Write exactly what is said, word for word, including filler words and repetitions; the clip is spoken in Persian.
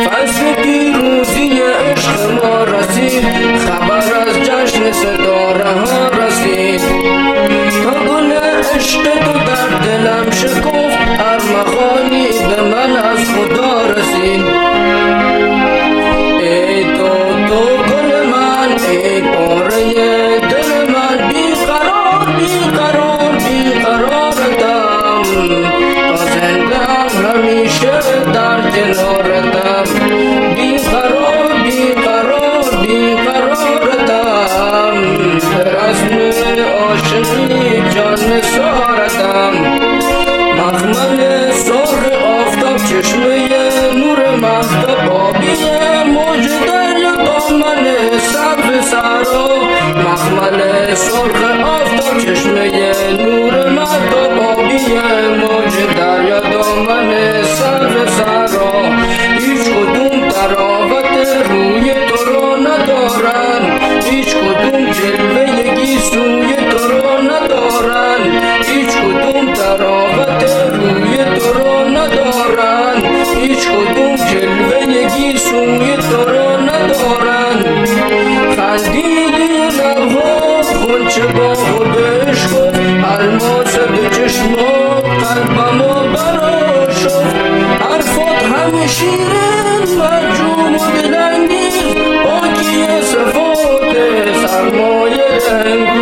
فصل پیروزی عشق ما رسید، خبر از جشن ستاره ها رسید. تا گل عشق تو در دلم شکفت، ارمغانی به من از خدا رسید. ای تو تو گل من، ای پاره دل من، بیقرار بیقرار بیقرارتم، تا زنده‌ام همیشه در کنارتم. بیقرار بیقرار بیقرارتم، به رسم عاشقی جان نثارتم. مخمل سرخ آفتاب، چشمه نور مهتاب، آبی موج دریا، دامن سبز صحرا. مخمل سرخ آفتاب، چشمه نور مهتاب، آبی موج دریا، دامن سبز صحرا. هیچ کدوم تراوت روی تو رو ندارن، هیچ کدوم جلوه گیسوی تو رو ندارن، هیچ کدوم تراوت روی تو رو ندارن، هیچ کدوم جلوه گیسوی تو رو ندارن. خندیدی لبها غنچه باغ و بشکفت، الماس دو چشمات قلبمو برآشفت. حرفات همه شیرین مرجوم و دلانگیز، باکی صفات سرمایه انگیز.